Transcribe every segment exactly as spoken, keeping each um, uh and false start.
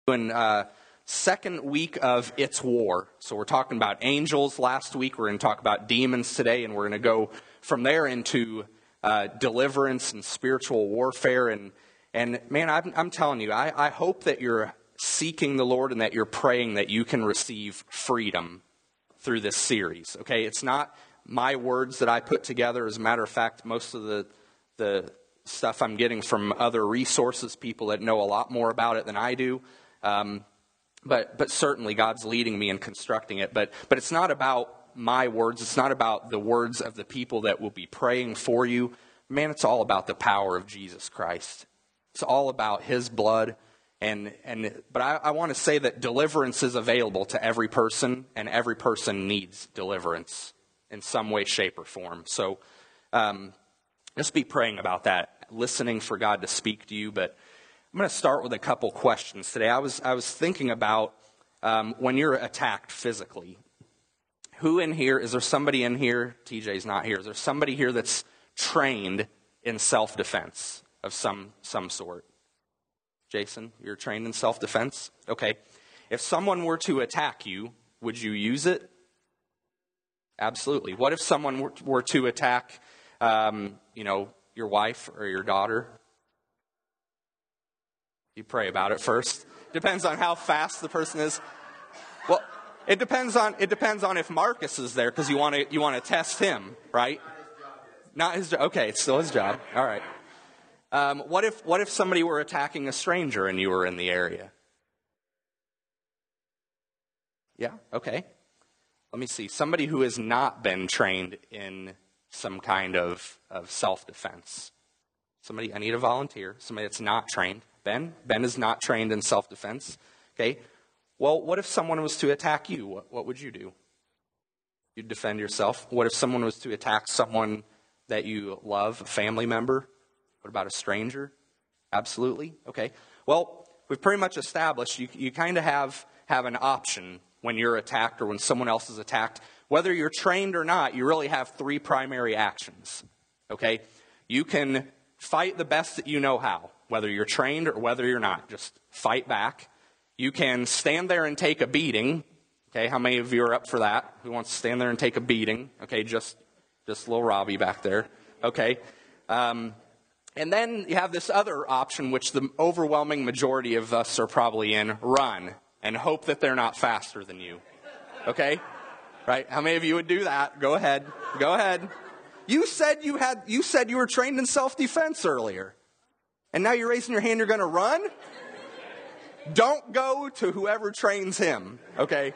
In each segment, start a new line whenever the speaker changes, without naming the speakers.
Doing uh, second week of It's War. So we're talking about angels last week. We're going to talk about demons today, and we're going to go from there into uh, deliverance and spiritual warfare. And and man, I'm, I'm telling you, I, I hope that you're seeking the Lord and that you're praying that you can receive freedom through this series. Okay, it's not my words that I put together. As a matter of fact, most of the the stuff I'm getting from other resources, people that know a lot more about it than I do. Um, but but certainly God's leading me in constructing it. But but it's not about my words. It's not about the words of the people that will be praying for you. Man, it's all about the power of Jesus Christ. It's all about His blood. And and but I, I want to say that deliverance is available to every person, and every person needs deliverance in some way, shape, or form. So um, just be praying about that, listening for God to speak to you. But I'm going to start with a couple questions today. I was I was thinking about um, when you're attacked physically. Who in here, is there somebody in here, T J's not here, is there somebody here that's trained in self-defense of some some sort? Jason, you're trained in self-defense? Okay. If someone were to attack you, would you use it? Absolutely. What if someone were, were to attack, um, you know, your wife or your daughter? You pray about it first. Depends on how fast the person is. Well, it depends on it depends on if Marcus is there, because you want to you want to test him, right? Not his job. Okay, it's still his job. All right. Um, what if what if somebody were attacking a stranger and you were in the area? Yeah. Okay. Let me see. Somebody who has not been trained in some kind of, of self-defense. Somebody, I need a volunteer. Somebody that's not trained. Ben? Ben is not trained in self-defense. Okay. Well, what if someone was to attack you? What, what would you do? You'd defend yourself. What if someone was to attack someone that you love, a family member? What about a stranger? Absolutely. Okay. Well, we've pretty much established you, you kind of have, have an option when you're attacked or when someone else is attacked. Whether you're trained or not, you really have three primary actions. Okay. You can fight the best that you know how. Whether you're trained or whether you're not, just fight back. You can stand there and take a beating. Okay, how many of you are up for that? Who wants to stand there and take a beating? Okay, just just little Robbie back there. Okay. Um, and then you have this other option, which the overwhelming majority of us are probably in, run, and hope that they're not faster than you. Okay? Right? How many of you would do that? Go ahead. Go ahead. You said you had you said you were trained in self-defense earlier. And now you're raising your hand, you're going to run? Don't go to whoever trains him, okay?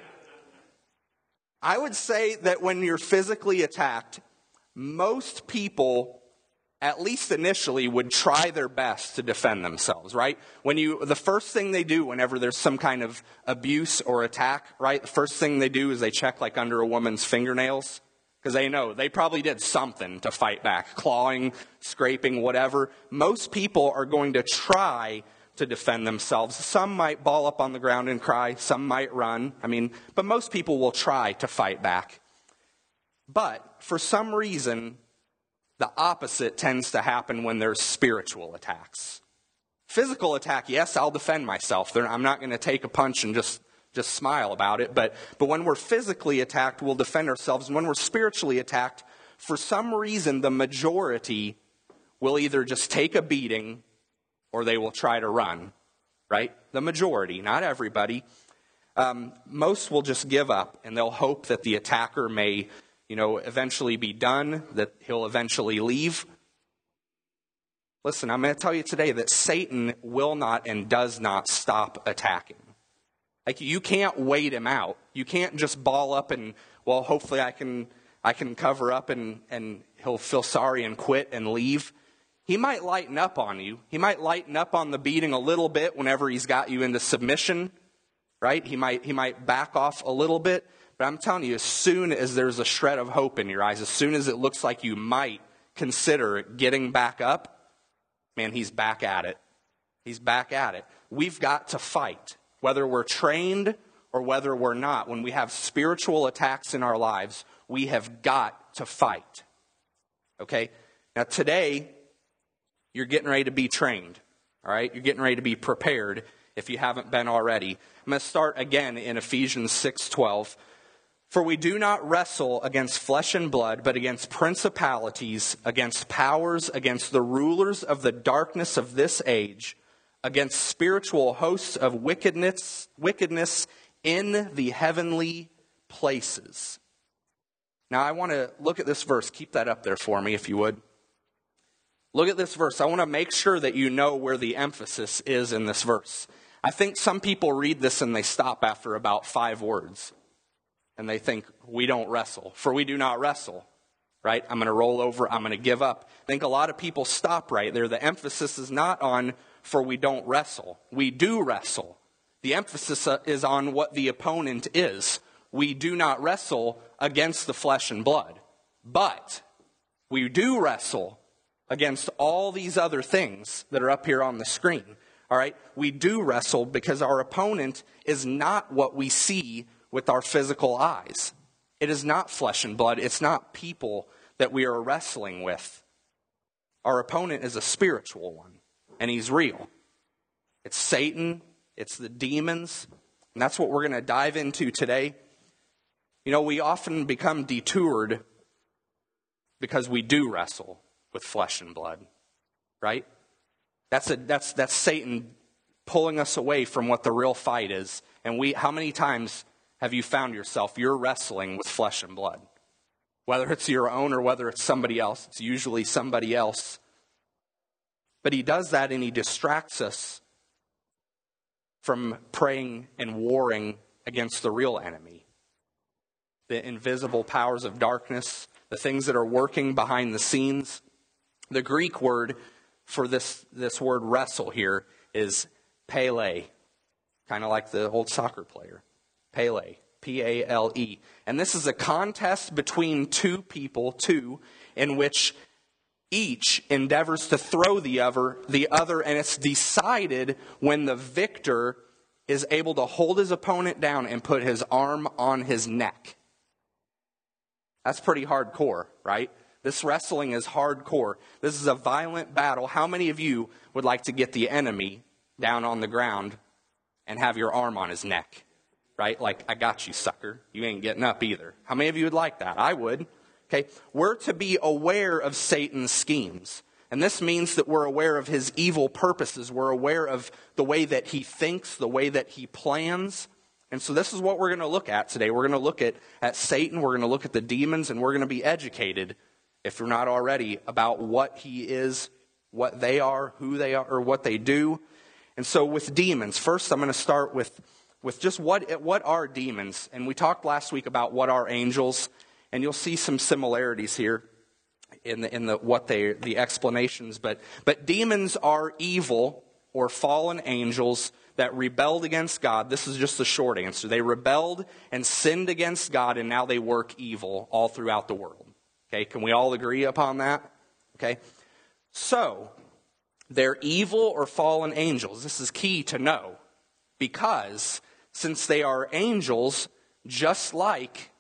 I would say that when you're physically attacked, most people, at least initially, would try their best to defend themselves, right? When you, the first thing they do whenever there's some kind of abuse or attack, right? The first thing they do is they check like under a woman's fingernails. Because they know they probably did something to fight back, clawing, scraping, whatever. Most people are going to try to defend themselves. Some might ball up on the ground and cry. Some might run. I mean, but most people will try to fight back. But for some reason, the opposite tends to happen when there's spiritual attacks. Physical attack, yes, I'll defend myself. I'm not going to take a punch and just... Just smile about it. But, but when we're physically attacked, we'll defend ourselves. And when we're spiritually attacked, for some reason, the majority will either just take a beating or they will try to run, right? The majority, not everybody. Um, most will just give up, and they'll hope that the attacker may, you know, eventually be done, that he'll eventually leave. Listen, I'm going to tell you today that Satan will not and does not stop attacking. Like, you can't wait him out. You can't just ball up and, well, hopefully I can I can cover up and, and he'll feel sorry and quit and leave. He might lighten up on you. He might lighten up on the beating a little bit whenever he's got you into submission, right? He might he might back off a little bit. But I'm telling you, as soon as there's a shred of hope in your eyes, as soon as it looks like you might consider getting back up, man, he's back at it. He's back at it. We've got to fight. Whether we're trained or whether we're not, when we have spiritual attacks in our lives, we have got to fight. Okay? Now today, you're getting ready to be trained. All right? You're getting ready to be prepared. if you haven't been already. I'm going to start again in Ephesians six twelve. For we do not wrestle against flesh and blood, but against principalities, against powers, against the rulers of the darkness of this age, against spiritual hosts of wickedness, wickedness in the heavenly places. Now I want to look at this verse. Keep that up there for me, if you would. Look at this verse. I want to make sure that you know where the emphasis is in this verse. I think some people read this and they stop after about five words. And they think, we don't wrestle. For we do not wrestle. Right? I'm going to roll over. I'm going to give up. I think a lot of people stop right there. The emphasis is not on, for we don't wrestle. We do wrestle. The emphasis is on what the opponent is. We do not wrestle against the flesh and blood. But we do wrestle against all these other things that are up here on the screen. All right? We do wrestle because our opponent is not what we see with our physical eyes. It is not flesh and blood. It's not people that we are wrestling with. Our opponent is a spiritual one, and he's real. It's Satan. It's the demons. And that's what we're going to dive into today. You know, we often become detoured because we do wrestle with flesh and blood, right? That's a that's that's Satan pulling us away from what the real fight is. And we, how many times have you found yourself, you're wrestling with flesh and blood? Whether it's your own or whether it's somebody else, it's usually somebody else. But he does that and he distracts us from praying and warring against the real enemy. The invisible powers of darkness, the things that are working behind the scenes. The Greek word for this, this word wrestle here is pele, kind of like the old soccer player. Pele, P A L E. And this is a contest between two people, two, in which each endeavors to throw the other, the other, and it's decided when the victor is able to hold his opponent down and put his arm on his neck. That's pretty hardcore, right? This wrestling is hardcore. This is a violent battle. How many of you would like to get the enemy down on the ground and have your arm on his neck? Right? Like, I got you, sucker. You ain't getting up either. How many of you would like that? I would. Okay. We're to be aware of Satan's schemes. And this means that we're aware of his evil purposes. We're aware of the way that he thinks, the way that he plans. And so this is what we're going to look at today. We're going to look at, at Satan. We're going to look at the demons. And we're going to be educated, if you're not already, about what he is, what they are, who they are, or what they do. And so with demons, first I'm going to start with with just what what are demons. And we talked last week about what are angels, and you'll see some similarities here in the in the what they the explanations. But but demons are evil or fallen angels that rebelled against God. This is just the short answer. They rebelled and sinned against God, and now they work evil all throughout the world. Okay, can we all agree upon that? Okay, so they're evil or fallen angels. This is key to know, because since they are angels, just like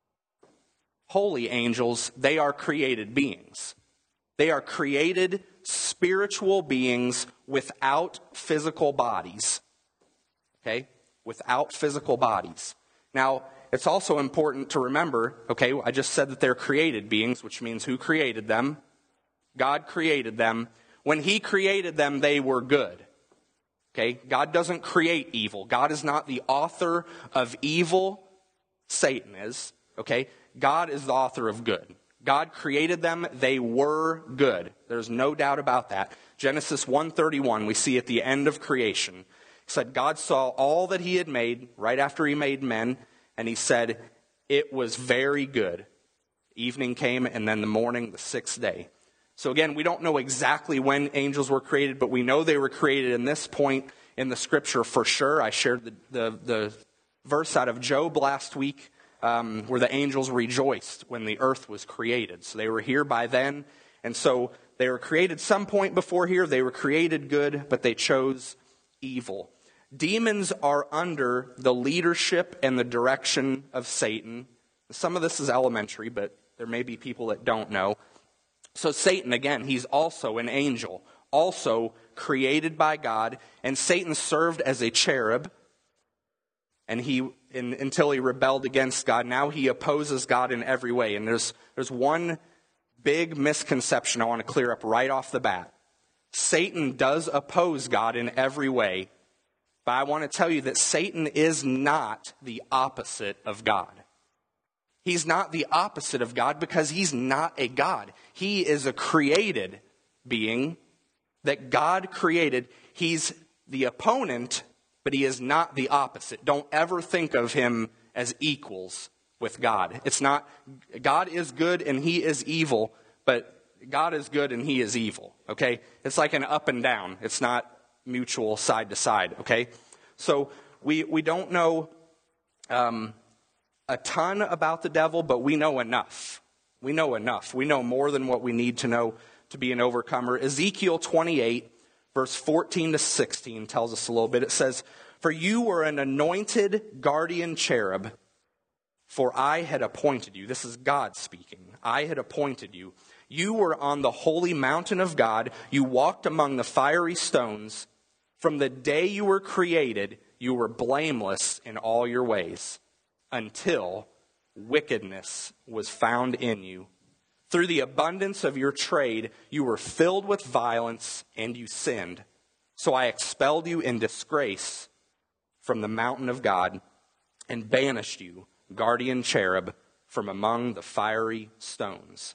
holy angels, they are created beings. They are created spiritual beings without physical bodies. Okay? Without physical bodies. Now, it's also important to remember, okay, I just said that they're created beings, which means who created them? God created them. When he created them, they were good. Okay? God doesn't create evil. God is not the author of evil. Satan is. Okay? God is the author of good. God created them. They were good. There's no doubt about that. Genesis one thirty-one, we see at the end of creation. He said God saw all that he had made right after he made men, and he said it was very good. Evening came, and then the morning, the sixth day. So again, we don't know exactly when angels were created, but we know they were created in this point in the scripture for sure. I shared the, the, the verse out of Job last week um, where the angels rejoiced when the earth was created. So they were here by then. And so they were created some point before here. They were created good, but they chose evil. Demons are under the leadership and the direction of Satan. Some of this is elementary, but there may be people that don't know. So Satan, again, he's also an angel. also created by God, and Satan served as a cherub, and he in, until he rebelled against God. Now he opposes God in every way. And there's there's one big misconception I want to clear up right off the bat. Satan does oppose God in every way, but I want to tell you that Satan is not the opposite of God. He's not the opposite of God because he's not a God. He is a created being that God created. He's the opponent, but he is not the opposite. Don't ever think of him as equals with God. It's not, God is good and he is evil, but God is good and he is evil, okay? It's like an up and down. It's not mutual side to side, okay? So we, we don't know um, a ton about the devil, but we know enough. We know enough. We know more than what we need to know to be an overcomer. Ezekiel twenty-eight, verse fourteen to sixteen tells us a little bit. It says, "For you were an anointed guardian cherub, for I had appointed you." This is God speaking. "I had appointed you. You were on the holy mountain of God. You walked among the fiery stones. From the day you were created, you were blameless in all your ways, until wickedness was found in you. Through the abundance of your trade, you were filled with violence, and you sinned. So I expelled you in disgrace from the mountain of God, and banished you, guardian cherub, from among the fiery stones."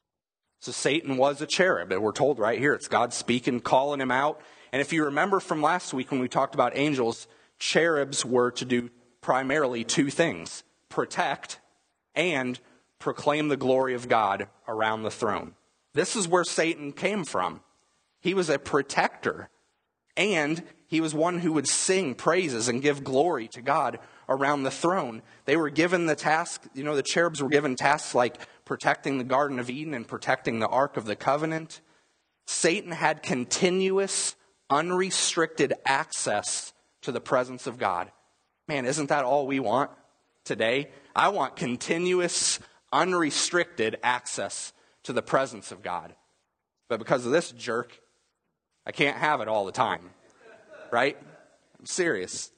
So Satan was a cherub, and we're told right here, it's God speaking, calling him out. And if you remember from last week when we talked about angels, cherubs were to do primarily two things: protect and proclaim the glory of God around the throne. This is where Satan came from. He was a protector, and he was one who would sing praises and give glory to God around the throne. They were given the task, you know, the cherubs were given tasks like protecting the Garden of Eden and protecting the Ark of the Covenant. Satan had continuous, unrestricted access to the presence of God. Man, isn't that all we want today? I want continuous, unrestricted access to the presence of God. But because of this jerk, I can't have it all the time. Right? I'm serious.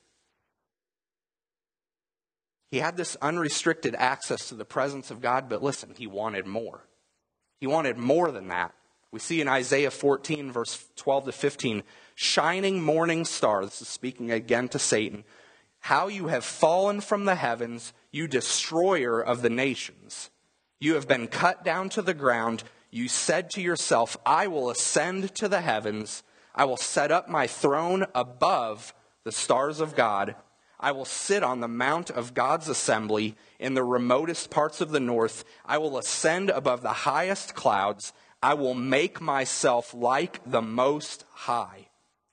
He had this unrestricted access to the presence of God, but listen, he wanted more. He wanted more than that. We see in Isaiah fourteen, verse twelve to fifteen, "Shining morning star," this is speaking again to Satan, "how you have fallen from the heavens, you destroyer of the nations. You have been cut down to the ground. You said to yourself, I will ascend to the heavens. I will set up my throne above the stars of God. I will sit on the mount of God's assembly in the remotest parts of the north. I will ascend above the highest clouds. I will make myself like the Most High.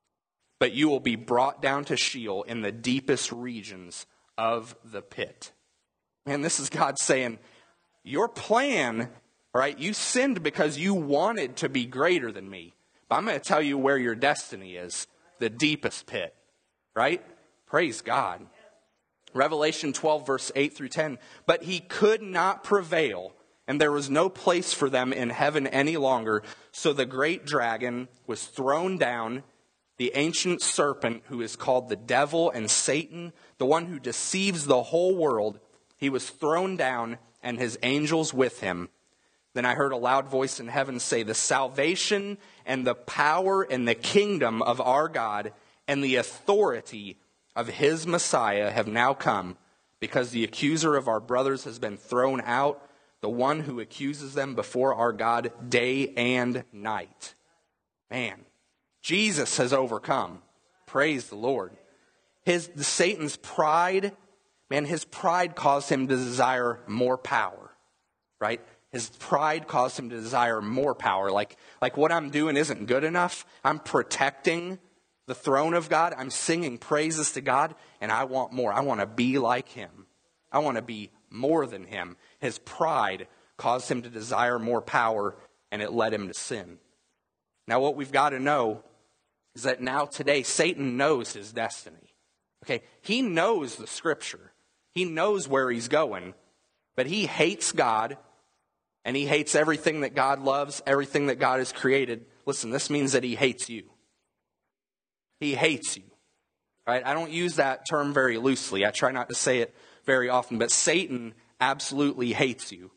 But you will be brought down to Sheol in the deepest regions of the pit." Man, this is God saying, your plan, right? You sinned because you wanted to be greater than me. But I'm going to tell you where your destiny is. The deepest pit, right? Praise God. Revelation twelve, verse eight through ten. "But he could not prevail, and there was no place for them in heaven any longer. So the great dragon was thrown down, the ancient serpent who is called the devil and Satan, the one who deceives the whole world. He was thrown down, and his angels with him. Then I heard a loud voice in heaven say, the salvation and the power and the kingdom of our God and the authority of his Messiah have now come, because the accuser of our brothers has been thrown out, the one who accuses them before our God day and night." Man, Jesus has overcome. Praise the Lord. His Satan's pride, man, his pride caused him to desire more power, right? His pride caused him to desire more power. Like, like what I'm doing isn't good enough. I'm protecting the throne of God. I'm singing praises to God, and I want more. I want to be like him. I want to be more than him. His pride caused him to desire more power, and it led him to sin. Now, what we've got to know is that now today, Satan knows his destiny. Okay, he knows the scripture. He knows where he's going, but he hates God, and he hates everything that God loves, everything that God has created. listen, this means that he hates you. He hates you. Right? I don't use that term very loosely. I try not to say it very often, but Satan absolutely hates you.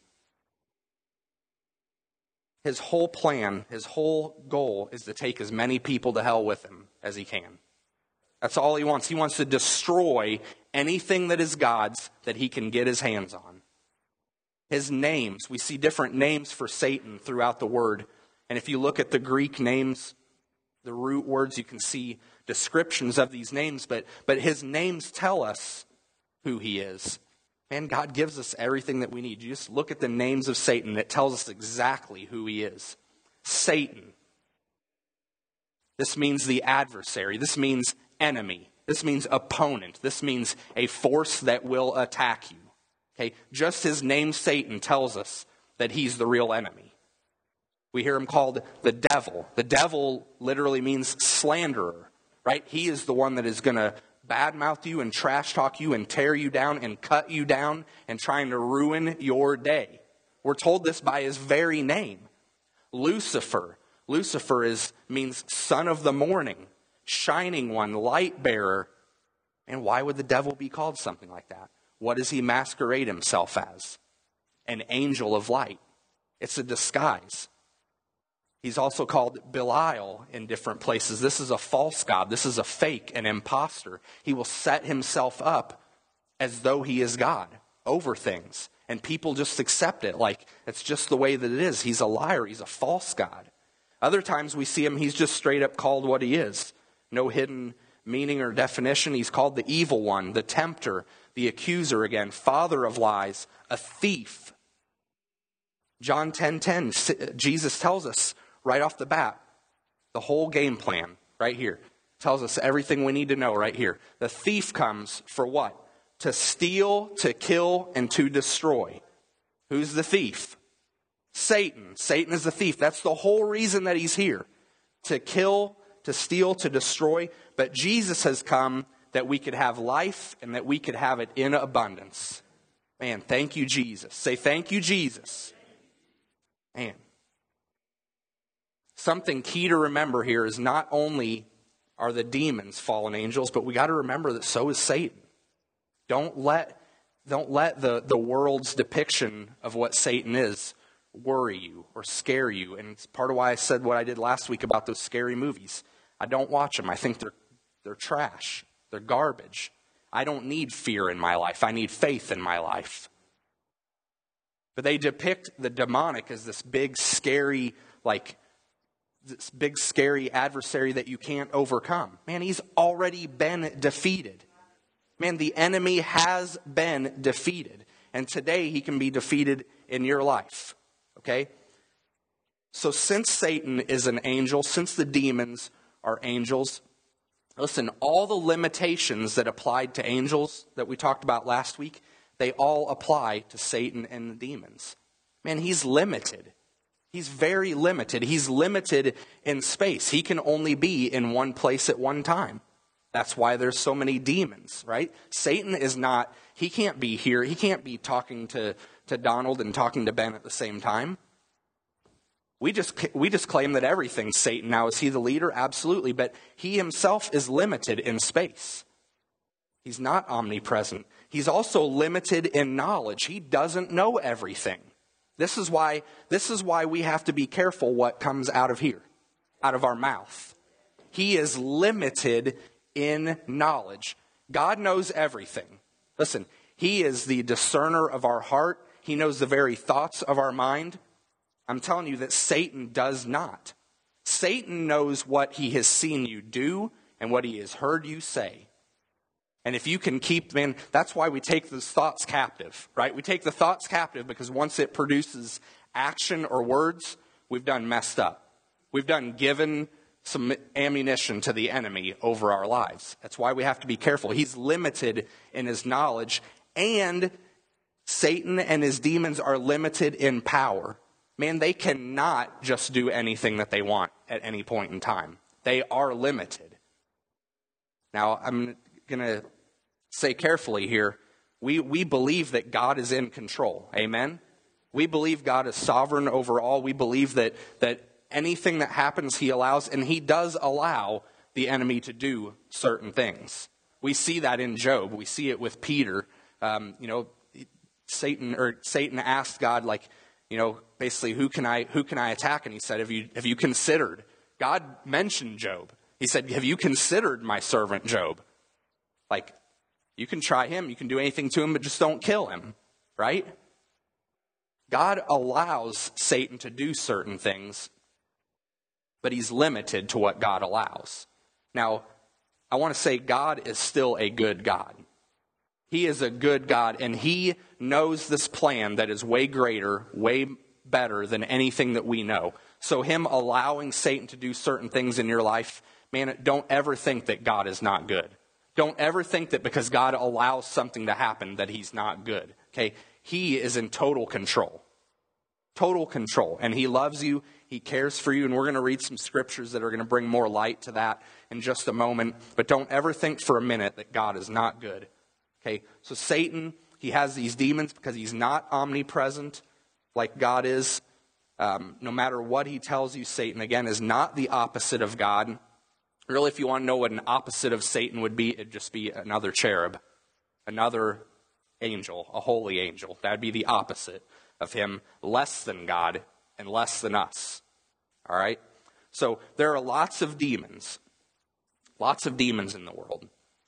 His whole plan, his whole goal is to take as many people to hell with him as he can. That's all he wants. He wants to destroy anything that is God's that he can get his hands on. His names, we see different names for Satan throughout the word. And if you look at the Greek names, the root words, you can see descriptions of these names. But, but his names tell us who he is. Man, God gives us everything that we need. You just look at the names of Satan. It tells us exactly who he is. Satan. This means the adversary. This means enemy. This means opponent. This means a force that will attack you. Okay, just his name Satan tells us that he's the real enemy. We hear him called the devil. The devil literally means slanderer, right? He is the one that is going to badmouth you and trash talk you and tear you down and cut you down and trying to ruin your day. We're told this by his very name. Lucifer. Lucifer is means son of the morning, shining one, light bearer. And why would the devil be called something like that? What does he masquerade himself as? An angel of light. It's a disguise. He's also called Belial in different places. This is a false god. This is a fake, an imposter. He will set himself up as though he is God over things. And people just accept it like it's just the way that it is. He's a liar. He's a false god. Other times we see him, he's just straight up called what he is. No hidden meaning or definition. He's called the evil one, the tempter, the accuser again, father of lies, a thief. John ten ten, Jesus tells us right off the bat, the whole game plan right here. Tells us everything we need to know right here. The thief comes for what? To steal, to kill, and to destroy. Who's the thief? Satan. Satan is the thief. That's the whole reason that he's here. To kill, to steal, to destroy. But Jesus has come that we could have life and that we could have it in abundance. Man, thank you, Jesus. Say, thank you, Jesus. Man. Something key to remember here is not only are the demons fallen angels, but we got to remember that so is Satan. Don't let, don't let the, the world's depiction of what Satan is worry you or scare you. And it's part of why I said what I did last week about those scary movies. I don't watch them. I think they're they're trash. They're garbage. I don't need fear in my life. I need faith in my life. But they depict the demonic as this big, scary, like, this big, scary adversary that you can't overcome. Man, he's already been defeated. Man, the enemy has been defeated. And today he can be defeated in your life. Okay? So since Satan is an angel, since the demons are angels, listen, all the limitations that applied to angels that we talked about last week, they all apply to Satan and the demons. Man, he's limited. He's very limited. He's limited in space. He can only be in one place at one time. That's why there's so many demons, right? Satan is not, he can't be here. He can't be talking to, to Donald and talking to Ben at the same time. We just we just claim that everything's Satan. Now, is he the leader? Absolutely. But he himself is limited in space. He's not omnipresent. He's also limited in knowledge. He doesn't know everything. This is why, this is why we have to be careful what comes out of here, out of our mouth. He is limited in knowledge. God knows everything. Listen, he is the discerner of our heart. He knows the very thoughts of our mind. I'm telling you that Satan does not. Satan knows what he has seen you do and what he has heard you say. And if you can keep, man, that's why we take those thoughts captive, right? We take the thoughts captive because once it produces action or words, we've done messed up. We've done given some ammunition to the enemy over our lives. That's why we have to be careful. He's limited in his knowledge, and Satan and his demons are limited in power. Man, they cannot just do anything that they want at any point in time. They are limited. Now, I'm going to say carefully here, we, we believe that God is in control. Amen? We believe God is sovereign over all. We believe that, that anything that happens, he allows, and he does allow the enemy to do certain things. We see that in Job. We see it with Peter. Um, you know, Satan or Satan asked God, like, you know, basically, who can I who can I attack? And he said, have you have you considered? God mentioned Job. He said, have you considered my servant Job? Like, you can try him, you can do anything to him, but just don't kill him, right? God allows Satan to do certain things, but he's limited to what God allows. Now, I want to say God is still a good God. He is a good God, and he knows this plan that is way greater, way better than anything that we know. So him allowing Satan to do certain things in your life, man, don't ever think that God is not good. Don't ever think that because God allows something to happen that he's not good. Okay? He is in total control. Total control. And he loves you. He cares for you. And we're going to read some scriptures that are going to bring more light to that in just a moment. But don't ever think for a minute that God is not good. Okay? So Satan, he has these demons because he's not omnipresent like God is. Um, no matter what he tells you, Satan, again, is not the opposite of God. Really, if you want to know what an opposite of Satan would be, it'd just be another cherub, another angel, a holy angel. That'd be the opposite of him, less than God and less than us. All right? So there are lots of demons, lots of demons in the world.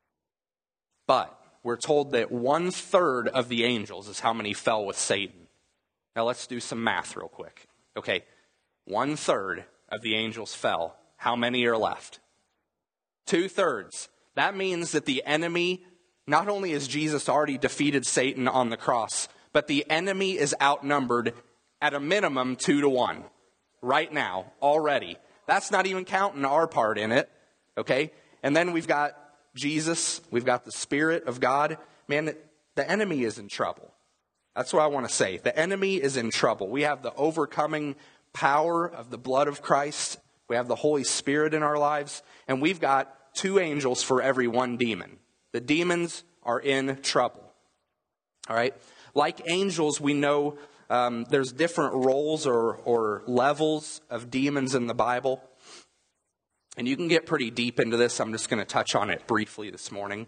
But we're told that one third of the angels is how many fell with Satan. Now let's do some math real quick. Okay, one third of the angels fell. How many are left? Two-thirds. That means that the enemy, not only has Jesus already defeated Satan on the cross, but the enemy is outnumbered at a minimum two to one. Right now, already. That's not even counting our part in it. Okay? And then we've got Jesus. We've got the Spirit of God. Man, the enemy is in trouble. That's what I want to say. The enemy is in trouble. We have the overcoming power of the blood of Christ. We have the Holy Spirit in our lives, and we've got two angels for every one demon. The demons are in trouble. All right? Like angels, we know um, there's different roles or, or levels of demons in the Bible. And you can get pretty deep into this. I'm just going to touch on it briefly this morning.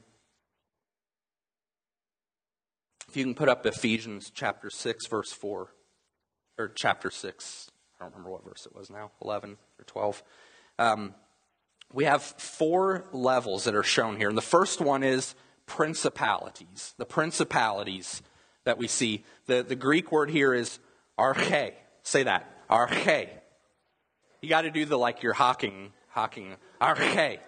If you can put up Ephesians chapter six, verse four. Or chapter six. I don't remember what verse it was now, eleven or twelve. Um, we have four levels that are shown here. And the first one is principalities. The principalities that we see. The, the Greek word here is arche. Say that. Arche. You got to do the like you're hawking. Hawking. Arche.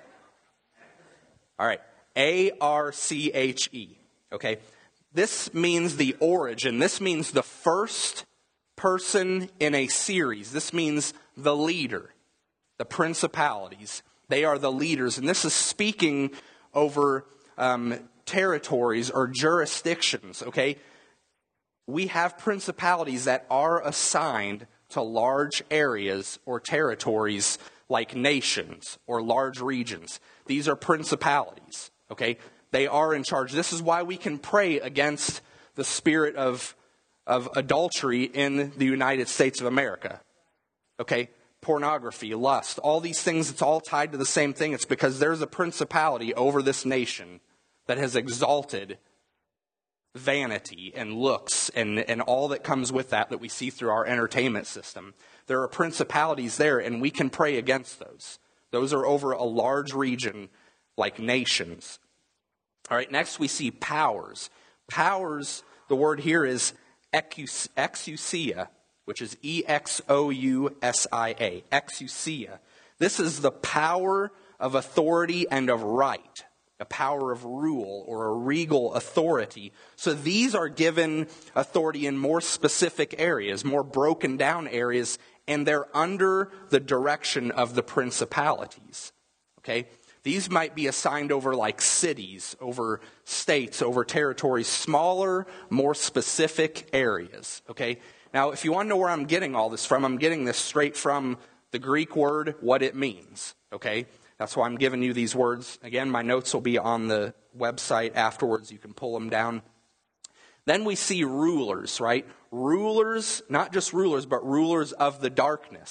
All right. A R C H E. Okay. This means the origin. This means the first person in a series. This means the leader, the principalities. They are the leaders. And this is speaking over um, territories or jurisdictions, okay? We have principalities that are assigned to large areas or territories like nations or large regions. These are principalities, okay? They are in charge. This is why we can pray against the spirit of of adultery in the United States of America. Okay? Pornography, lust, all these things, it's all tied to the same thing. It's because there's a principality over this nation that has exalted vanity and looks and, and all that comes with that that we see through our entertainment system. There are principalities there, and we can pray against those. Those are over a large region like nations. All right, next we see powers. Powers, the word here is exousia, which is E X O U S I A, exousia. This is the power of authority and of right, a power of rule or a regal authority. So these are given authority in more specific areas, more broken down areas, and they're under the direction of the principalities. Okay? These might be assigned over like cities, over states, over territories, smaller, more specific areas. Okay? Now, if you want to know where I'm getting all this from, I'm getting this straight from the Greek word, what it means. Okay? That's why I'm giving you these words. Again, my notes will be on the website afterwards. You can pull them down. Then we see rulers, right? Rulers, not just rulers, but rulers of the darkness.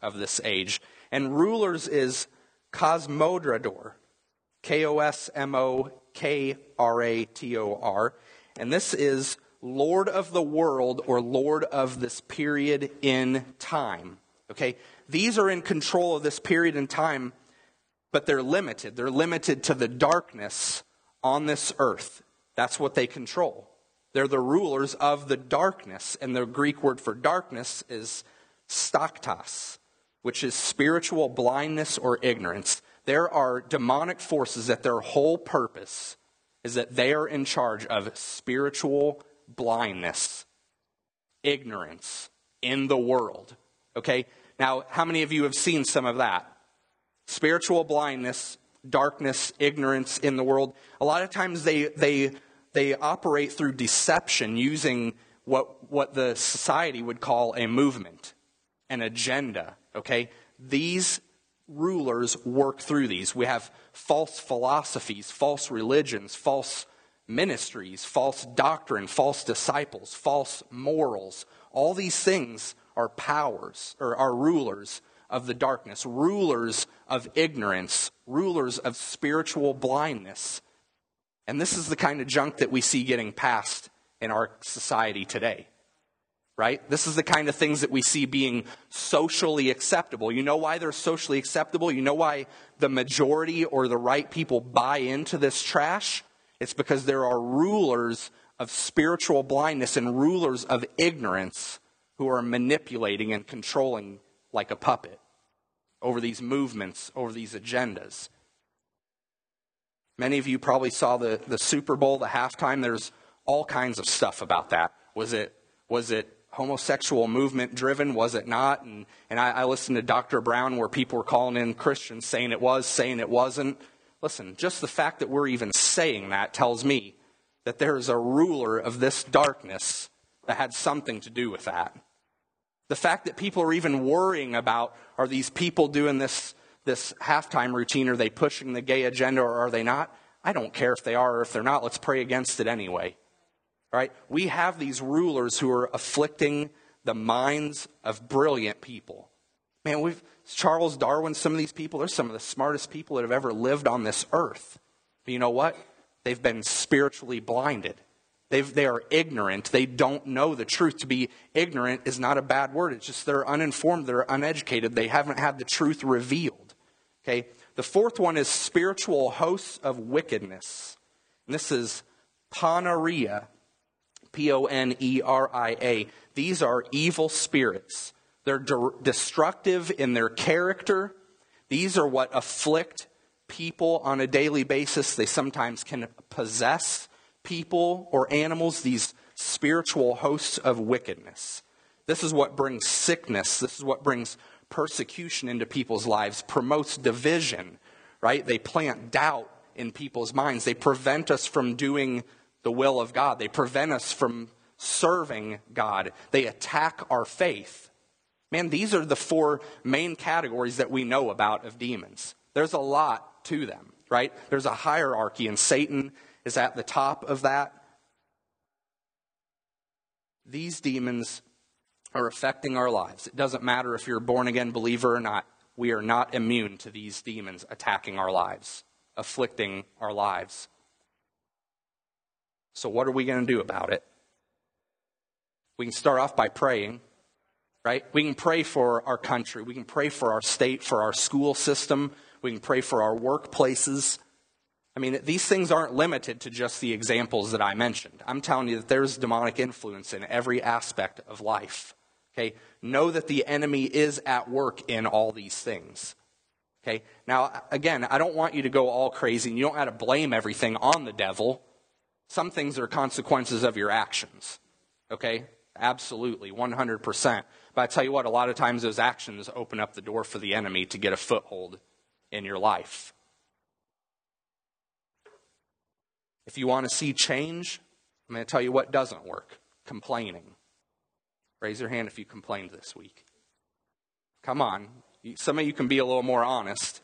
of this age. And rulers is Cosmodrador, K O S M O K R A T O R. And this is Lord of the world, or Lord of this period in time. Okay? These are in control of this period in time, but they're limited. They're limited to the darkness on this earth. That's what they control. They're the rulers of the darkness. And the Greek word for darkness is staktos, which is spiritual blindness or ignorance. There are demonic forces that their whole purpose is that they are in charge of spiritual blindness, ignorance in the world. Okay? Now, how many of you have seen some of that? Spiritual blindness, darkness, ignorance in the world. A lot of times they they they operate through deception, using what what the society would call a movement, an agenda. Okay? These rulers work through these. We have false philosophies, false religions, false ministries, false doctrine, false disciples, false morals. All these things are powers, or are rulers of the darkness, rulers of ignorance, rulers of spiritual blindness. And this is the kind of junk that we see getting passed in our society today. Right? This is the kind of things that we see being socially acceptable. You know why they're socially acceptable? You know why the majority or the right people buy into this trash? It's because there are rulers of spiritual blindness and rulers of ignorance who are manipulating and controlling like a puppet over these movements, over these agendas. Many of you probably saw the, the Super Bowl, the halftime. There's all kinds of stuff about that. Was it was it homosexual movement driven? Was it not? And and I, I listened to Doctor Brown, where people were calling in Christians saying it was, saying it wasn't. Listen, just the fact that we're even saying that tells me that there is a ruler of this darkness that had something to do with that. The fact that people are even worrying about, are these people doing this, this halftime routine, are they pushing the gay agenda or are they not? I don't care if they are or if they're not. Let's pray against it anyway. All right? We have these rulers who are afflicting the minds of brilliant people. Man, we've Charles Darwin, some of these people, they're some of the smartest people that have ever lived on this earth. But you know what? They've been spiritually blinded. They've, they are ignorant. They don't know the truth. To be ignorant is not a bad word. It's just they're uninformed. They're uneducated. They haven't had the truth revealed. Okay? The fourth one is spiritual hosts of wickedness. And this is Poneria, P O N E R I A. These are evil spirits. They're de- destructive in their character. These are what afflict people on a daily basis. They sometimes can possess people or animals, these spiritual hosts of wickedness. This is what brings sickness. This is what brings persecution into people's lives, promotes division, right? They plant doubt in people's minds. They prevent us from doing the will of God. They prevent us from serving God. They attack our faith. Man, these are the four main categories that we know about of demons. There's a lot to them, right? There's a hierarchy, and Satan is at the top of that. These demons are affecting our lives. It doesn't matter if you're a born-again believer or not. We are not immune to these demons attacking our lives, afflicting our lives. So what are we going to do about it? We can start off by praying, right? We can pray for our country. We can pray for our state, for our school system. We can pray for our workplaces. I mean, these things aren't limited to just the examples that I mentioned. I'm telling you that there's demonic influence in every aspect of life. Okay? Know that the enemy is at work in all these things. Okay? Now, again, I don't want you to go all crazy, and you don't have to blame everything on the devil. Some things are consequences of your actions. Okay? Absolutely, one hundred percent. But I tell you what, a lot of times those actions open up the door for the enemy to get a foothold in your life. If you want to see change, I'm going to tell you what doesn't work. Complaining. Raise your hand if you complained this week. Come on. Some of you can be a little more honest.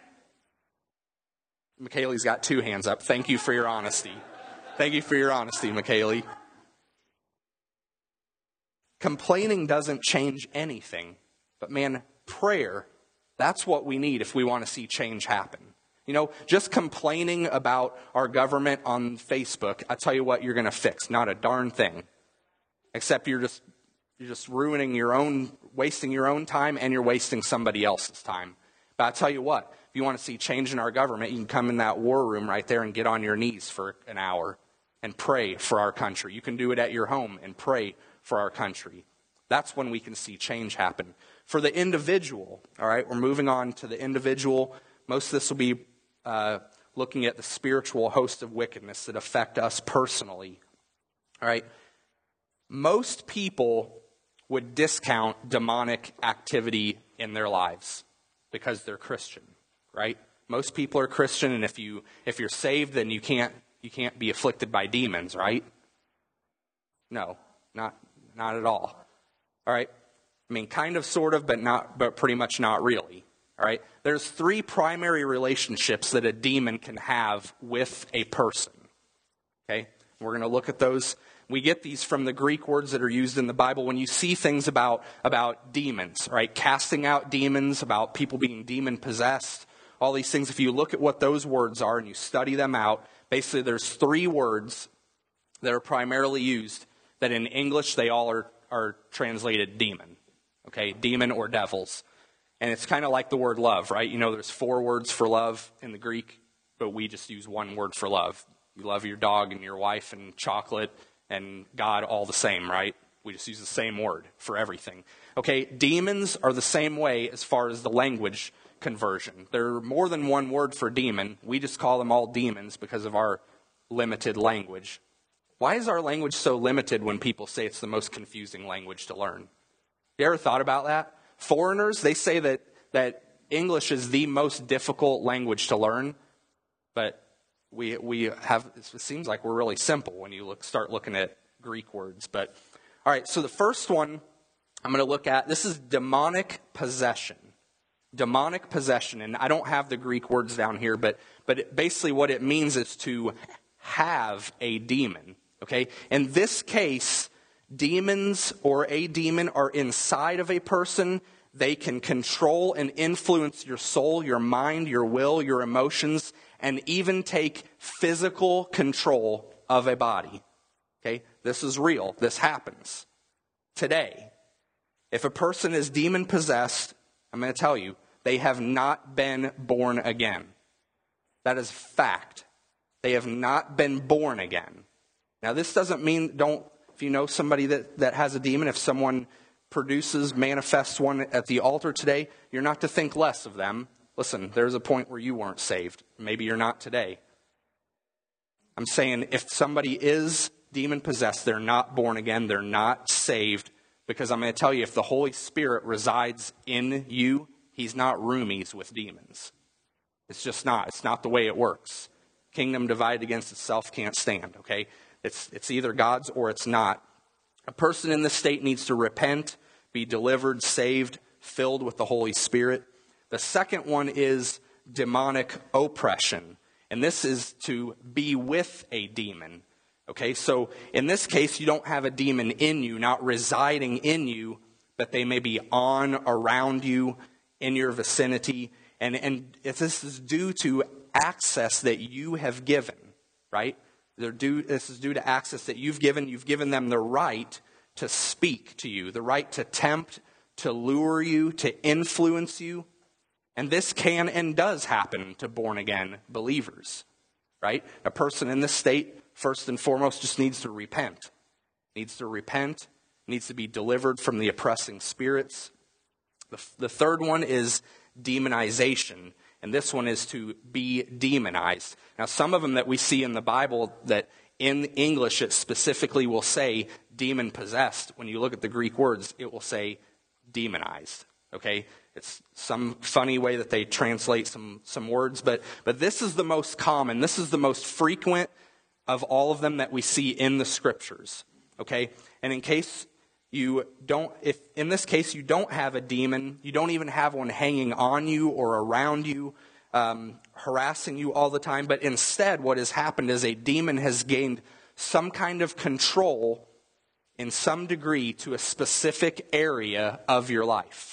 McKaylee's got two hands up. Thank you for your honesty. Thank you for your honesty, McKaylee. Complaining doesn't change anything. But man, prayer. That's what we need if we want to see change happen. You know, just complaining about our government on Facebook, I tell you what you're going to fix. Not a darn thing. Except you're just you're just ruining your own, wasting your own time, and you're wasting somebody else's time. But I tell you what, if you want to see change in our government, you can come in that war room right there and get on your knees for an hour and pray for our country. You can do it at your home and pray for our country. That's when we can see change happen. For the individual, all right, we're moving on to the individual. Most of this will be uh, looking at the spiritual host of wickedness that affect us personally. All right, most people would discount demonic activity in their lives because they're Christian, right? Most people are Christian, and if you if you're saved, then you can't you can't be afflicted by demons, right? No, not not at all. All right. I mean, kind of, sort of, but not, but pretty much not really. All right. There's three primary relationships that a demon can have with a person. Okay. We're going to look at those. We get these from the Greek words that are used in the Bible. When you see things about, about demons, right? Casting out demons, about people being demon possessed, all these things. If you look at what those words are and you study them out, basically there's three words that are primarily used that in English they all are, are translated demon. Okay, demon or devils. And it's kind of like the word love, right? You know, there's four words for love in the Greek, but we just use one word for love. You love your dog and your wife and chocolate and God all the same, right? We just use the same word for everything. Okay, demons are the same way as far as the language conversion. There are more than one word for demon. We just call them all demons because of our limited language. Why is our language so limited when people say it's the most confusing language to learn? You ever thought about that? Foreigners, they say that, that English is the most difficult language to learn, but we we have, it seems like we're really simple when you look start looking at Greek words. But all right, so the first one I'm going to look at, this is demonic possession. Demonic possession, and I don't have the Greek words down here, but but it, basically what it means is to have a demon. Okay, in this case, demons or a demon are inside of a person. They can control and influence your soul, your mind, your will, your emotions, and even take physical control of a body. Okay, this is real. This happens today. If a person is demon possessed, I'm going to tell you, they have not been born again. That is fact. They have not been born again. Now, this doesn't mean, don't, if you know somebody that, that has a demon, if someone produces, manifests one at the altar today, you're not to think less of them. Listen, there's a point where you weren't saved. Maybe you're not today. I'm saying if somebody is demon possessed, they're not born again, they're not saved, because I'm going to tell you, if the Holy Spirit resides in you, he's not roomies with demons. It's just not. It's not the way it works. Kingdom divided against itself can't stand, okay? It's it's either God's or it's not. A person in this state needs to repent, be delivered, saved, filled with the Holy Spirit. The second one is demonic oppression. And this is to be with a demon. Okay, so in this case, you don't have a demon in you, not residing in you, but they may be on, around you, in your vicinity. And, and if this is due to access that you have given, right? They're due, this is due to access that you've given. You've given them the right to speak to you, the right to tempt, to lure you, to influence you. And this can and does happen to born-again believers, right? A person in this state, first and foremost, just needs to repent. Needs to repent, needs to be delivered from the oppressing spirits. The, the third one is demonization. And this one is to be demonized. Now, some of them that we see in the Bible that in English it specifically will say demon-possessed. When you look at the Greek words, it will say demonized. Okay? It's some funny way that they translate some, some words. But, but this is the most common. This is the most frequent of all of them that we see in the Scriptures. Okay? And in case you don't, if in this case you don't have a demon, you don't even have one hanging on you or around you, um, harassing you all the time, but instead what has happened is a demon has gained some kind of control in some degree to a specific area of your life.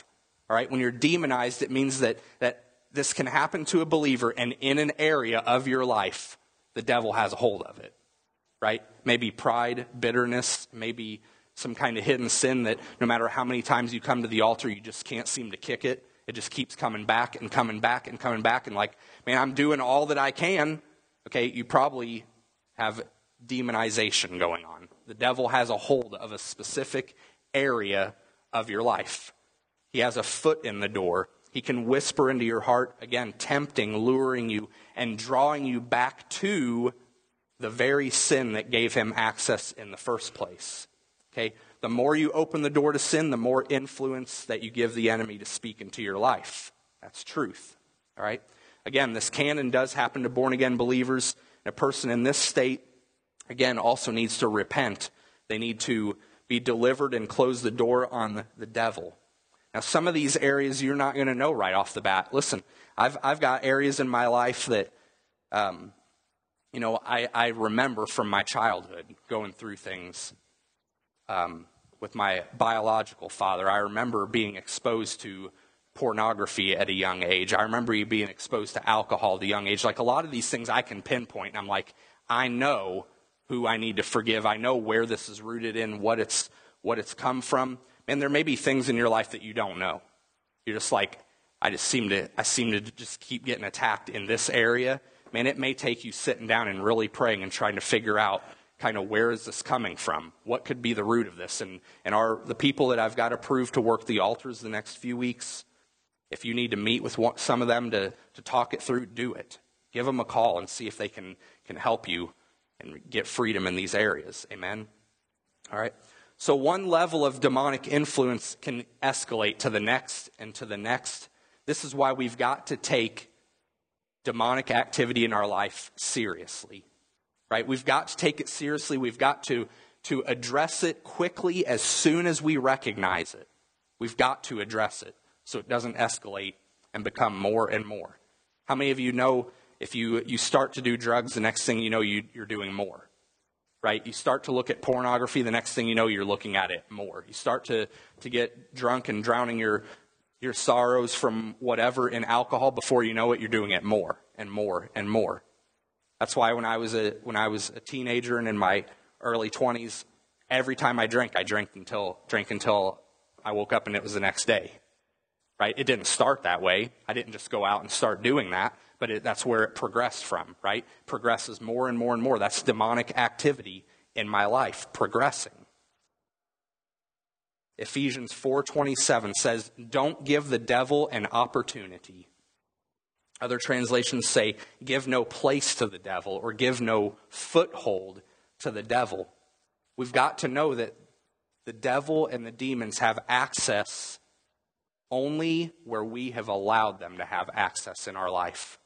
All right, when you're demonized, it means that, that this can happen to a believer, and in an area of your life, the devil has a hold of it, right? Maybe pride, bitterness, maybe some kind of hidden sin that no matter how many times you come to the altar, you just can't seem to kick it. It just keeps coming back and coming back and coming back. And like, man, I'm doing all that I can. Okay, you probably have demonization going on. The devil has a hold of a specific area of your life. He has a foot in the door. He can whisper into your heart, again, tempting, luring you, and drawing you back to the very sin that gave him access in the first place. Okay? The more you open the door to sin, the more influence that you give the enemy to speak into your life. That's truth. All right? Again, this can and does happen to born-again believers. A person in this state, again, also needs to repent. They need to be delivered and close the door on the devil. Now, some of these areas you're not going to know right off the bat. Listen, I've I've got areas in my life that, um, you know, I, I remember from my childhood going through things um, with my biological father. I remember being exposed to pornography at a young age. I remember being exposed to alcohol at a young age. Like a lot of these things I can pinpoint. And I'm like, I know who I need to forgive. I know where this is rooted in, what it's what it's come from. And there may be things in your life that you don't know. You're just like, I just seem to, I seem to just keep getting attacked in this area. Man, it may take you sitting down and really praying and trying to figure out kind of where is this coming from? What could be the root of this? And and are the people that I've got approved to work the altars the next few weeks, if you need to meet with one, some of them to, to talk it through, do it. Give them a call and see if they can, can help you and get freedom in these areas. Amen? All right. So one level of demonic influence can escalate to the next and to the next. This is why we've got to take demonic activity in our life seriously, right? We've got to take it seriously. We've got to, to address it quickly as soon as we recognize it. We've got to address it so it doesn't escalate and become more and more. How many of you know if you, you start to do drugs, the next thing you know, you, you're doing more? Right? You start to look at pornography, the next thing you know, you're looking at it more. You start to, to get drunk and drowning your your sorrows from whatever in alcohol. Before you know it, you're doing it more and more and more. That's why when I was a when I was a teenager and in my early twenties, every time I drank, I drank until drank until I woke up and it was the next day. Right? It didn't start that way. I didn't just go out and start doing that. But it, that's where it progressed from, right? Progresses more and more and more. That's demonic activity in my life, progressing. Ephesians four twenty-seven says, don't give the devil an opportunity. Other translations say, give no place to the devil or give no foothold to the devil. We've got to know that the devil and the demons have access only where we have allowed them to have access in our life.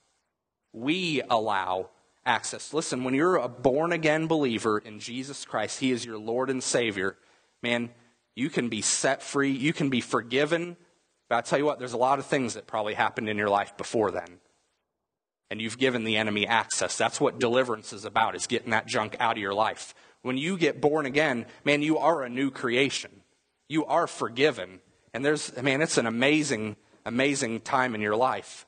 We allow access. Listen, when you're a born-again believer in Jesus Christ, He is your Lord and Savior, man, you can be set free, you can be forgiven. But I'll tell you what, there's a lot of things that probably happened in your life before then. And you've given the enemy access. That's what deliverance is about, is getting that junk out of your life. When you get born again, man, you are a new creation. You are forgiven. And there's, man, it's an amazing, amazing time in your life.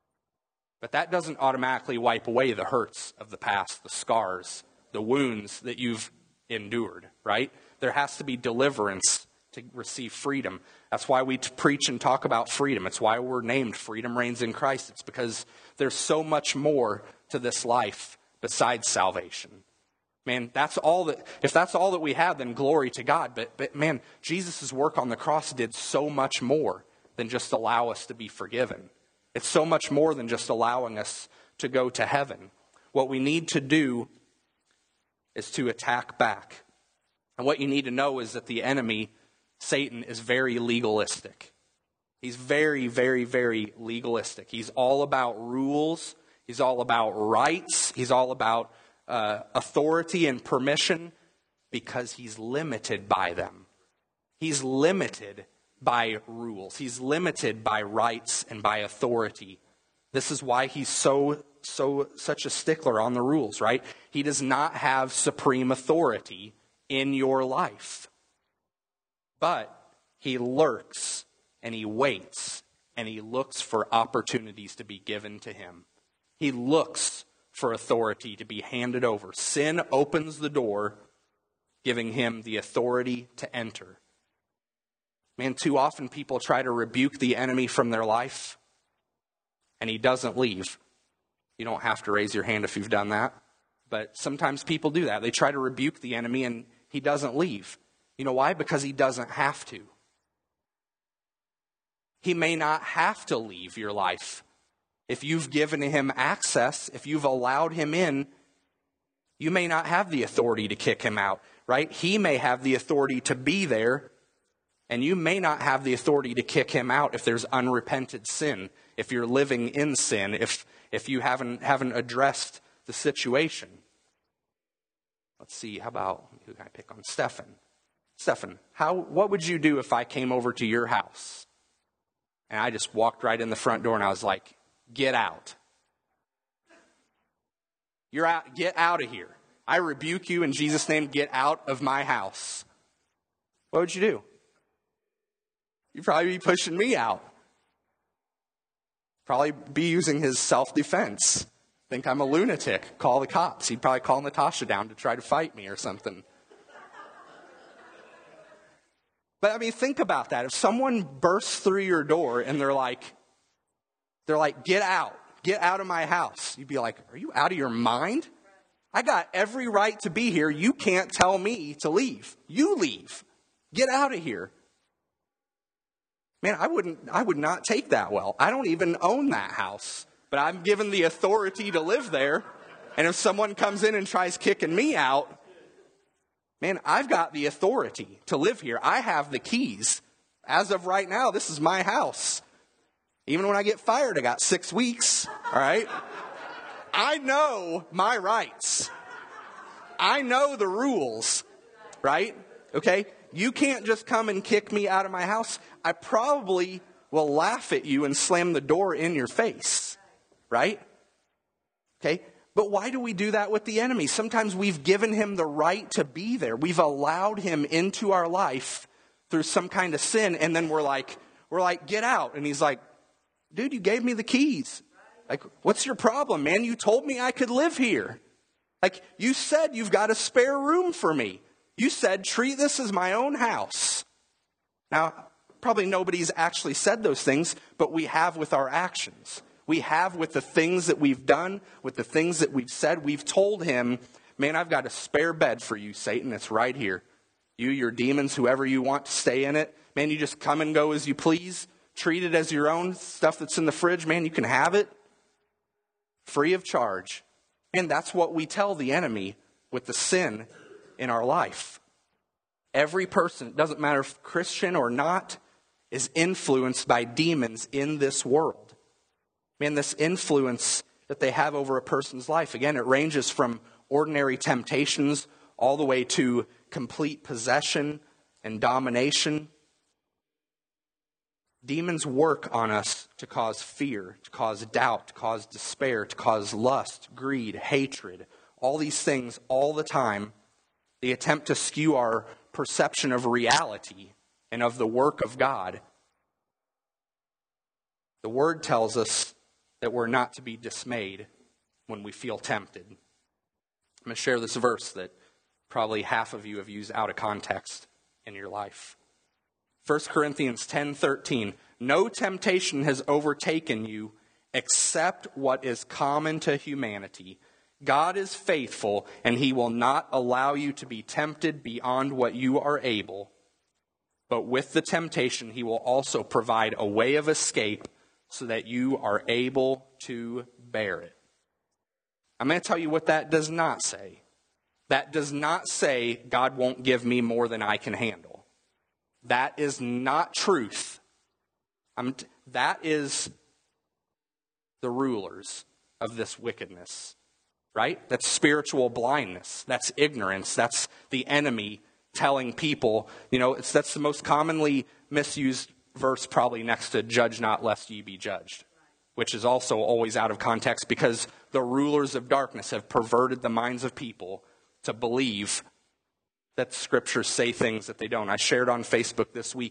But that doesn't automatically wipe away the hurts of the past, the scars, the wounds that you've endured, right? There has to be deliverance to receive freedom. That's why we preach and talk about freedom. It's why we're named Freedom Reigns in Christ. It's because there's so much more to this life besides salvation. Man, that's all that, if that's all that we have, then glory to God. But, but man, Jesus' work on the cross did so much more than just allow us to be forgiven. It's so much more than just allowing us to go to heaven. What we need to do is to attack back. And what you need to know is that the enemy, Satan, is very legalistic. He's very, very, very legalistic. He's all about rules. He's all about rights. He's all about uh, authority and permission because he's limited by them. He's limited by rules. He's limited by rights and by authority. This is why he's so, so, such a stickler on the rules, right? He does not have supreme authority in your life. But he lurks and he waits, and he looks for opportunities to be given to him. He looks for authority to be handed over. Sin opens the door, giving him the authority to enter. Man, too often people try to rebuke the enemy from their life, and he doesn't leave. You don't have to raise your hand if you've done that, but sometimes people do that. They try to rebuke the enemy, and he doesn't leave. You know why? Because he doesn't have to. He may not have to leave your life. If you've given him access, if you've allowed him in, you may not have the authority to kick him out, right? He may have the authority to be there, and you may not have the authority to kick him out if there's unrepented sin, if you're living in sin, if if you haven't haven't addressed the situation. Let's see, how about, who can I pick on? Stefan. Stefan, how, what would you do if I came over to your house and I just walked right in the front door and I was like, get out. You're out, get out of here. I rebuke you in Jesus' name, get out of my house. What would you do? You'd probably be pushing me out. Probably be using his self-defense. Think I'm a lunatic. Call the cops. He'd probably call Natasha down to try to fight me or something. But I mean, think about that. If someone bursts through your door and they're like, they're like, get out, get out of my house. You'd be like, are you out of your mind? I got every right to be here. You can't tell me to leave. You leave. Get out of here. Man, I wouldn't, I would not take that well. I don't even own that house, but I'm given the authority to live there. And if someone comes in and tries kicking me out, man, I've got the authority to live here. I have the keys. As of right now, this is my house. Even when I get fired, I got six weeks, all right? I know my rights. I know the rules, right? Okay? You can't just come and kick me out of my house. I probably will laugh at you and slam the door in your face, right? Okay? But why do we do that with the enemy? Sometimes we've given him the right to be there. We've allowed him into our life through some kind of sin, and then we're like, we're like, get out. And he's like, dude, you gave me the keys. Like, what's your problem, man? You told me I could live here. Like, you said you've got a spare room for me. You said, treat this as my own house. Now, probably nobody's actually said those things, but we have with our actions. We have with the things that we've done, with the things that we've said. We've told him, man, I've got a spare bed for you, Satan. It's right here. You, your demons, whoever you want to stay in it. Man, you just come and go as you please. Treat it as your own. Stuff that's in the fridge, man, you can have it. Free of charge. And that's what we tell the enemy with the sin in our life. Every person, it doesn't matter if Christian or not, is influenced by demons in this world. Man, this influence that they have over a person's life, again, it ranges from ordinary temptations all the way to complete possession and domination. Demons work on us to cause fear, to cause doubt, to cause despair, to cause lust, greed, hatred, all these things all the time. They attempt to skew our perception of reality and of the work of God. The Word tells us that we're not to be dismayed when we feel tempted. I'm going to share this verse that probably half of you have used out of context in your life. First Corinthians ten thirteen. No temptation has overtaken you except what is common to humanity. God is faithful, and he will not allow you to be tempted beyond what you are able. But with the temptation, he will also provide a way of escape so that you are able to bear it. I'm going to tell you what that does not say. That does not say God won't give me more than I can handle. That is not truth. I'm t- that is the rulers of this wickedness, right? That's spiritual blindness. That's ignorance. That's the enemy telling people, you know, it's, that's the most commonly misused verse probably next to judge not lest ye be judged, which is also always out of context because the rulers of darkness have perverted the minds of people to believe that scriptures say things that they don't. I shared on Facebook this week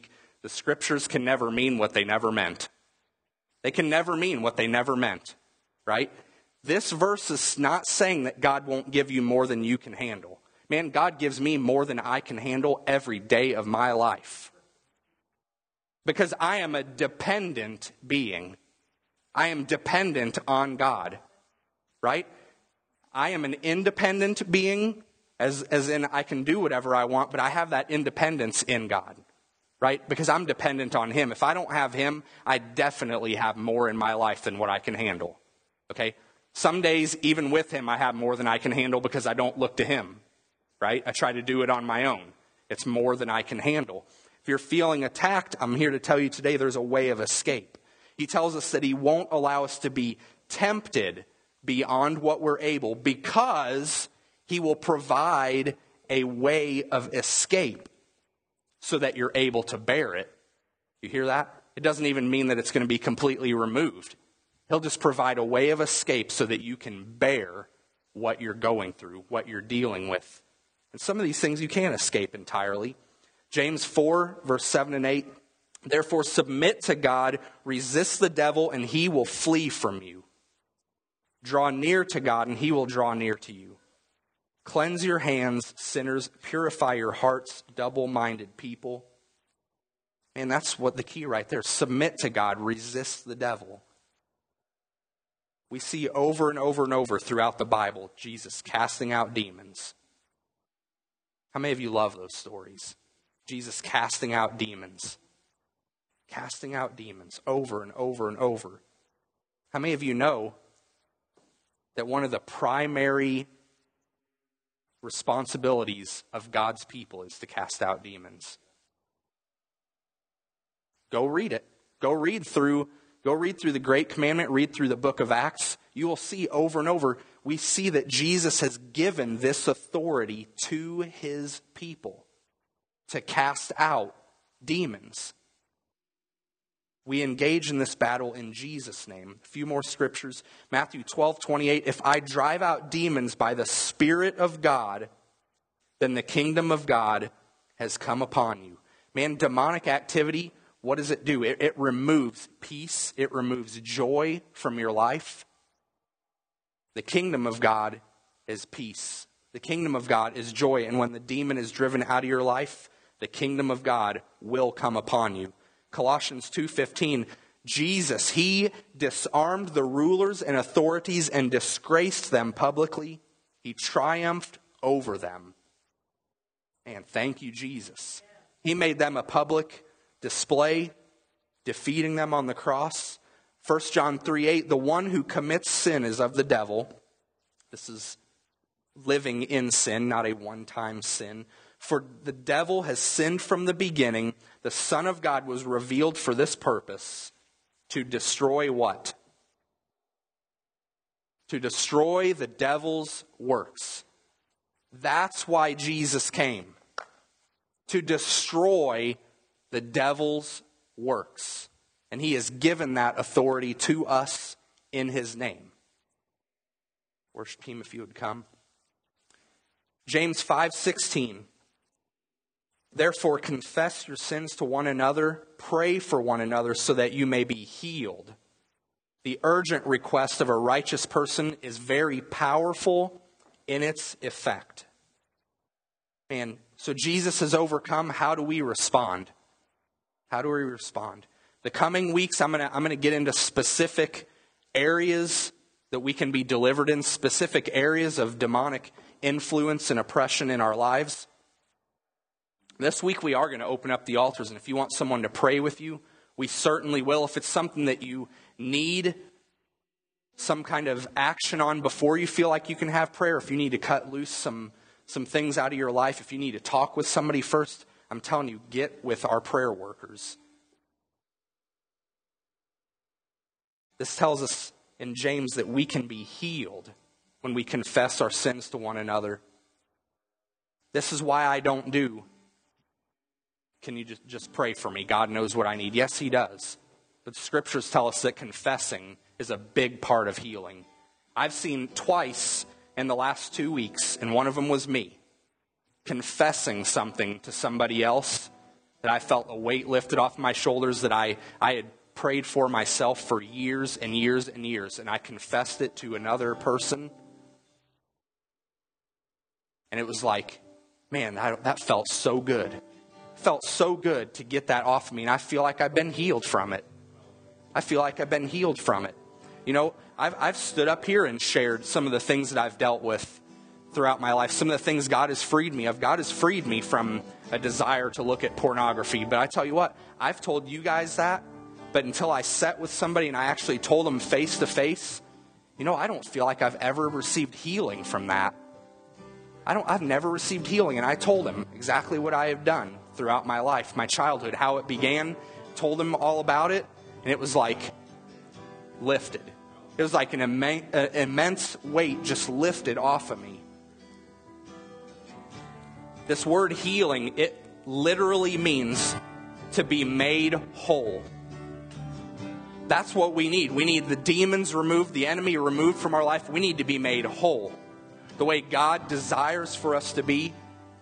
The scriptures can never mean what they never meant. They can never mean what they never meant, right? This verse is not saying that God won't give you more than you can handle. Man, God gives me more than I can handle every day of my life. Because I am a dependent being. I am dependent on God, right? I am an independent being, as, as in I can do whatever I want, but I have that independence in God, right? Because I'm dependent on Him. If I don't have Him, I definitely have more in my life than what I can handle, okay? Some days, even with Him, I have more than I can handle because I don't look to Him, right? I try to do it on my own. It's more than I can handle. If you're feeling attacked, I'm here to tell you today there's a way of escape. He tells us that He won't allow us to be tempted beyond what we're able because He will provide a way of escape so that you're able to bear it. You hear that? It doesn't even mean that it's going to be completely removed. He'll just provide a way of escape so that you can bear what you're going through, what you're dealing with. And some of these things you can't escape entirely. James four, verse seven and eight. Therefore submit to God, resist the devil, and he will flee from you. Draw near to God, and He will draw near to you. Cleanse your hands, sinners. Purify your hearts, double-minded people. And that's what the key right there. Submit to God, resist the devil. We see over and over and over throughout the Bible, Jesus casting out demons. How many of you love those stories? Jesus casting out demons. Casting out demons over and over and over. How many of you know that one of the primary responsibilities of God's people is to cast out demons? Go read it. Go read through, go read through the Great Commandment, read through the book of Acts. You will see over and over, we see that Jesus has given this authority to His people to cast out demons. We engage in this battle in Jesus' name. A few more scriptures. Matthew twelve twenty-eight. If I drive out demons by the Spirit of God, then the kingdom of God has come upon you. Man, demonic activity, what does it do? It, it removes peace. It removes joy from your life. The kingdom of God is peace. The kingdom of God is joy. And when the demon is driven out of your life, the kingdom of God will come upon you. Colossians two fifteen, Jesus, He disarmed the rulers and authorities and disgraced them publicly. He triumphed over them. And thank you, Jesus. He made them a public display, defeating them on the cross. First John three eight, the one who commits sin is of the devil. This is living in sin, not a one-time sin. For the devil has sinned from the beginning. The Son of God was revealed for this purpose, to destroy what? To destroy the devil's works. That's why Jesus came. To destroy the devil's works. And He has given that authority to us in His name. Worship team, if you would come. James five sixteen. Therefore, confess your sins to one another, pray for one another so that you may be healed. The urgent request of a righteous person is very powerful in its effect. And so Jesus has overcome. How do we respond? How do we respond? The coming weeks, I'm going to I'm going to get into specific areas that we can be delivered in, specific areas of demonic influence and oppression in our lives. This week we are going to open up the altars, and if you want someone to pray with you, we certainly will. If it's something that you need some kind of action on before you feel like you can have prayer, if you need to cut loose some, some things out of your life, if you need to talk with somebody first, I'm telling you, get with our prayer workers. This tells us in James that we can be healed when we confess our sins to one another. This is why I don't do, can you just, just pray for me? God knows what I need. Yes, He does. But the scriptures tell us that confessing is a big part of healing. I've seen twice in the last two weeks, and one of them was me, confessing something to somebody else that I felt a weight lifted off my shoulders that I, I had prayed for myself for years and years and years, and I confessed it to another person. And it was like, man, that, that felt so good. It felt so good to get that off of me, and I feel like I've been healed from it. I feel like I've been healed from it. You know, I've, I've stood up here and shared some of the things that I've dealt with throughout my life, some of the things God has freed me of. God has freed me from a desire to look at pornography. But I tell you what, I've told you guys that, but until I sat with somebody and I actually told them face to face, you know, I don't feel like I've ever received healing from that. I don't, I've never received healing. And I told him exactly what I have done throughout my life, my childhood, how it began, told him all about it. And it was like lifted. It was like an immense, uh, immense weight just lifted off of me. This word healing, it literally means to be made whole. That's what we need. We need the demons removed, the enemy removed from our life. We need to be made whole. The way God desires for us to be.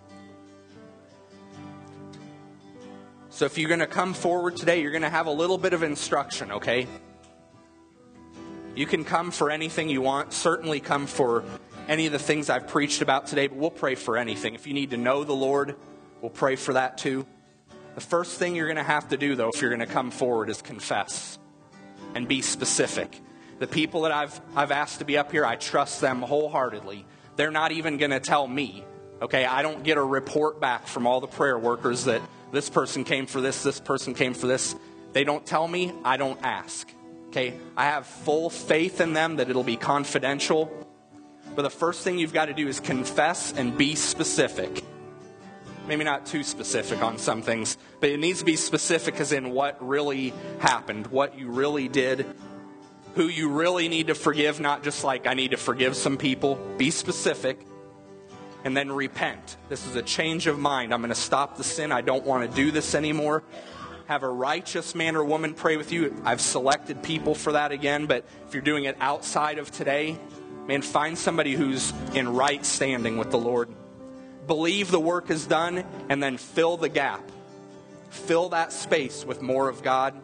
So if you're going to come forward today, you're going to have a little bit of instruction, okay? You can come for anything you want. Certainly come for any of the things I've preached about today, but we'll pray for anything. If you need to know the Lord, we'll pray for that too. The first thing you're going to have to do, though, if you're going to come forward, is confess and be specific. The people that I've I've asked to be up here, I trust them wholeheartedly. They're not even going to tell me, okay? I don't get a report back from all the prayer workers that this person came for this, this person came for this. They don't tell me, I don't ask, okay? I have full faith in them that it'll be confidential. But the first thing you've got to do is confess and be specific. Maybe not too specific on some things, but it needs to be specific as in what really happened, what you really did, who you really need to forgive, not just like I need to forgive some people. Be specific. And then repent. This is a change of mind. I'm going to stop the sin. I don't want to do this anymore. Have a righteous man or woman pray with you. I've selected people for that again, but if you're doing it outside of today, man, find somebody who's in right standing with the Lord. Believe the work is done, and then fill the gap. Fill that space with more of God.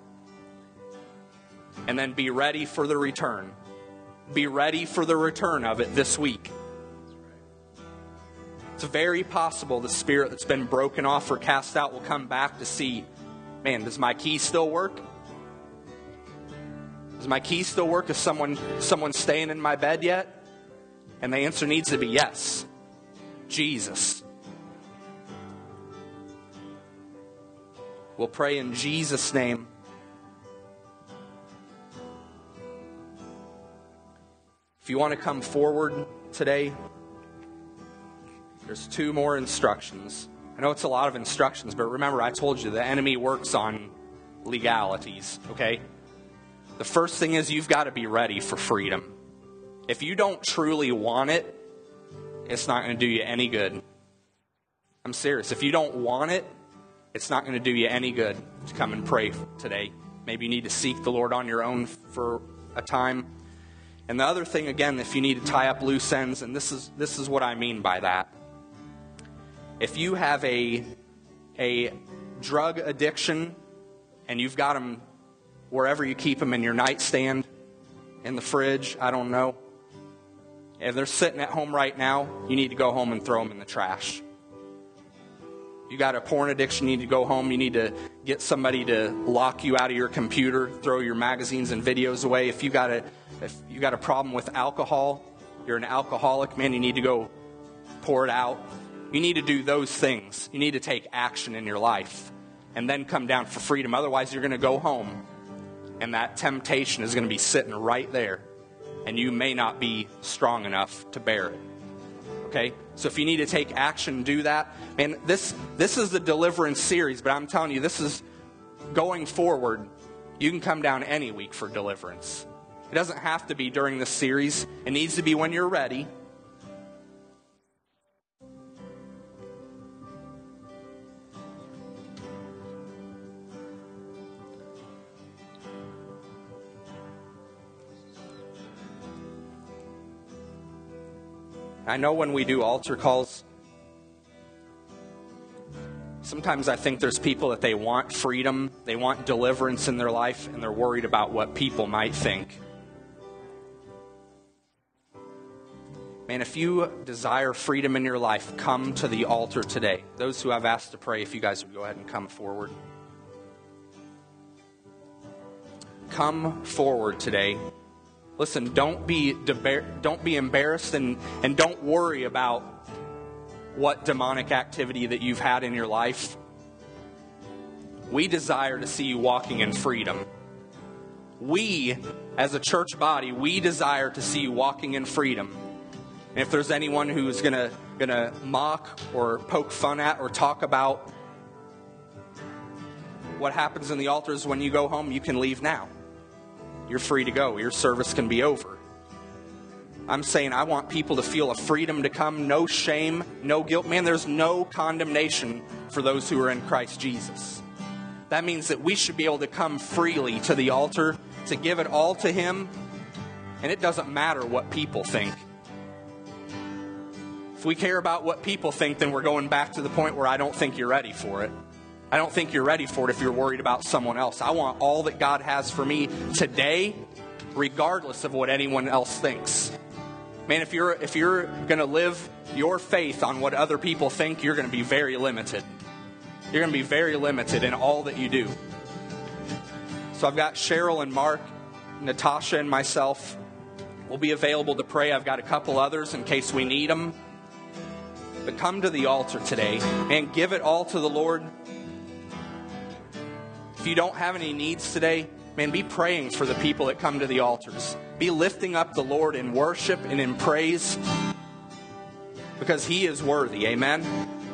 And then be ready for the return. Be ready for the return of it this week. It's very possible the spirit that's been broken off or cast out will come back to see, man, does my key still work? Does my key still work? Is someone, someone staying in my bed yet? And the answer needs to be yes. Jesus. We'll pray in Jesus' name. If you want to come forward today, there's two more instructions. I know it's a lot of instructions, but remember, I told you the enemy works on legalities, okay? The first thing is you've got to be ready for freedom. If you don't truly want it, it's not going to do you any good. I'm serious. If you don't want it, it's not going to do you any good to come and pray today. Maybe you need to seek the Lord on your own for a time. And the other thing, again, if you need to tie up loose ends, and this is this is what I mean by that. If you have a, a drug addiction and you've got them wherever you keep them, in your nightstand, in the fridge, I don't know. If they're sitting at home right now, you need to go home and throw them in the trash. You got a porn addiction, you need to go home. You need to get somebody to lock you out of your computer, throw your magazines and videos away. If you got a, if you got a problem with alcohol, you're an alcoholic, man, you need to go pour it out. You need to do those things. You need to take action in your life and then come down for freedom. Otherwise, you're going to go home and that temptation is going to be sitting right there, and you may not be strong enough to bear it. Okay? So if you need to take action, do that. Man, this this is the deliverance series, but I'm telling you, this is going forward. You can come down any week for deliverance. It doesn't have to be during this series. It needs to be when you're ready. I know when we do altar calls, Sometimes I think there's people that they want freedom, they want deliverance in their life, and they're worried about what people might think. Man, if you desire freedom in your life, come to the altar today. Those who I've asked to pray, if you guys would go ahead and come forward. Come forward today. Listen, don't be debar- don't be embarrassed and, and don't worry about what demonic activity that you've had in your life. We desire to see you walking in freedom. We, as a church body, we desire to see you walking in freedom. And if there's anyone who's gonna gonna mock or poke fun at or talk about what happens in the altars when you go home, you can leave now. You're free to go. Your service can be over. I'm saying I want people to feel a freedom to come, no shame, no guilt. Man, there's no condemnation for those who are in Christ Jesus. That means that we should be able to come freely to the altar, to give it all to Him, and it doesn't matter what people think. If we care about what people think, then we're going back to the point where I don't think you're ready for it. I don't think you're ready for it if you're worried about someone else. I want all that God has for me today, regardless of what anyone else thinks. Man, if you're if you're going to live your faith on what other people think, you're going to be very limited. You're going to be very limited in all that you do. So I've got Cheryl and Mark, Natasha and myself. We'll be available to pray. I've got a couple others in case we need them. But come to the altar today and give it all to the Lord. If you don't have any needs today, man, be praying for the people that come to the altars. Be lifting up the Lord in worship and in praise because He is worthy. Amen.